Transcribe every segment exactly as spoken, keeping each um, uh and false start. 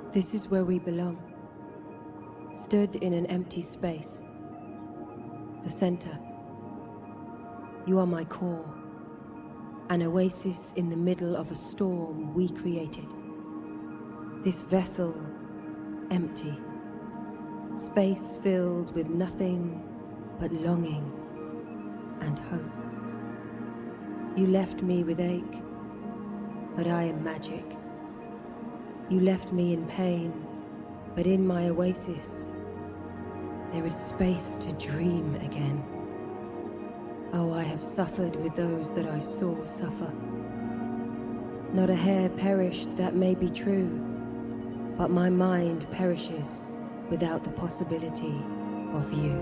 This is where we belong. Stood in an empty space. The center. You are my core. An oasis in the middle of a storm we created. This vessel, empty. Space filled with nothing but longing and hope. You left me with ache, but I am magic. You left me in pain, but in my oasis, there is space to dream again. Oh, I have suffered with those that I saw suffer. Not a hair perished, that may be true, but my mind perishes without the possibility of you.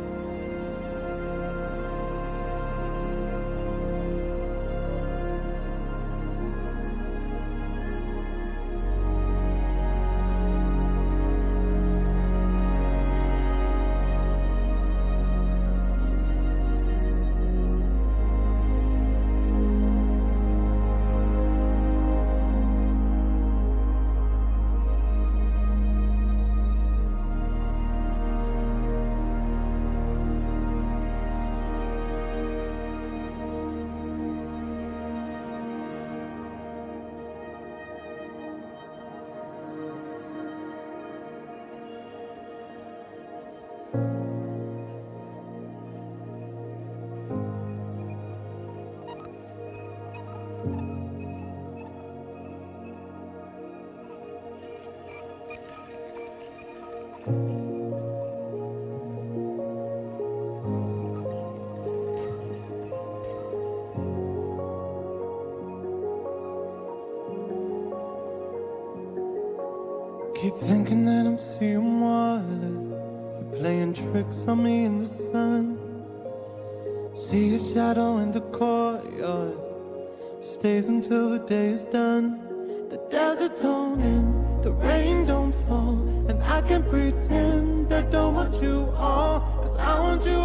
Keep thinking that I'm seeing water. You're playing tricks on me in the sun. See your shadow in the courtyard. Stays until the day is done. The desert don't end, the rain don't fall, and I can pretend I don't want you all, cause I want you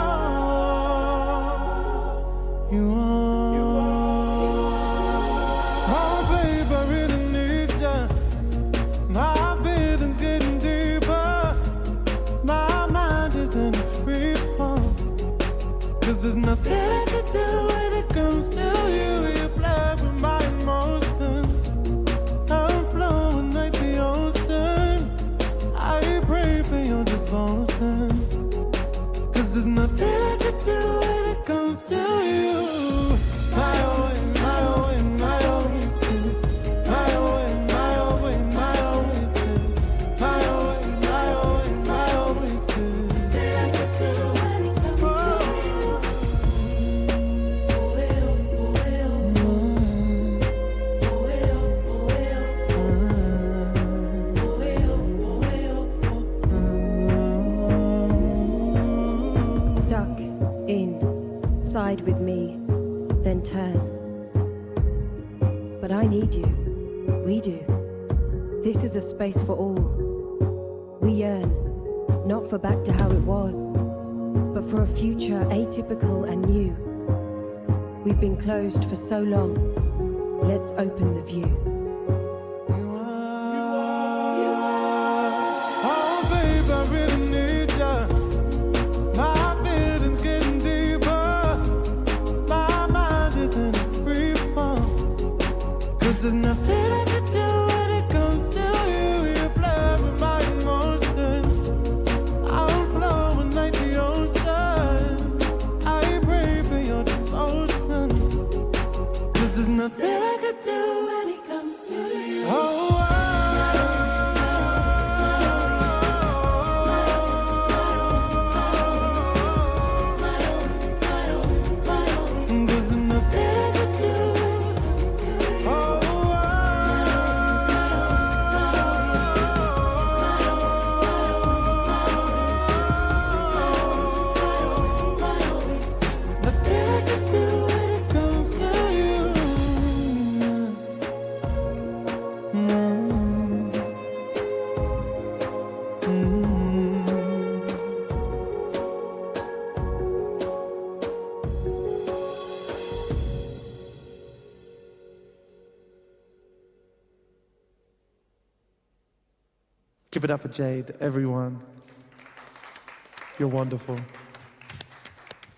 all. You all. You all. Oh babe, I really need ya. My feelings getting deeper. My mind is in a free fall. Cause there's nothing I can do when it comes to you. You play with my emotions. I'm flowing like the ocean. I pray for your devotion. Cause there's nothing I can do when it comes to you. My own, my own, my oasis. My own, my own, my oasis. My own, my own, my oasis. Nothing I can do when it comes to you. Oh, well, oh, well, oh. Oh, well, oh, well, oh. Oh, well, oh, well, oh. Stuck in, side with me, then turn. But I need you, we do. This is a space for all. We yearn, not for back to how it was, but for a future atypical and new. We've been closed for so long, let's open the view. You are, you are. Oh, babe, I really need ya. My feelings getting deeper. My mind is in a free fall. Cause there's nothing I can do when it comes to you. You play with my emotions. I'm flowing like the ocean. I pray for your devotion. Cause there's nothing I can do when it comes to you. Oh, Give it up for Jade, everyone. You're wonderful.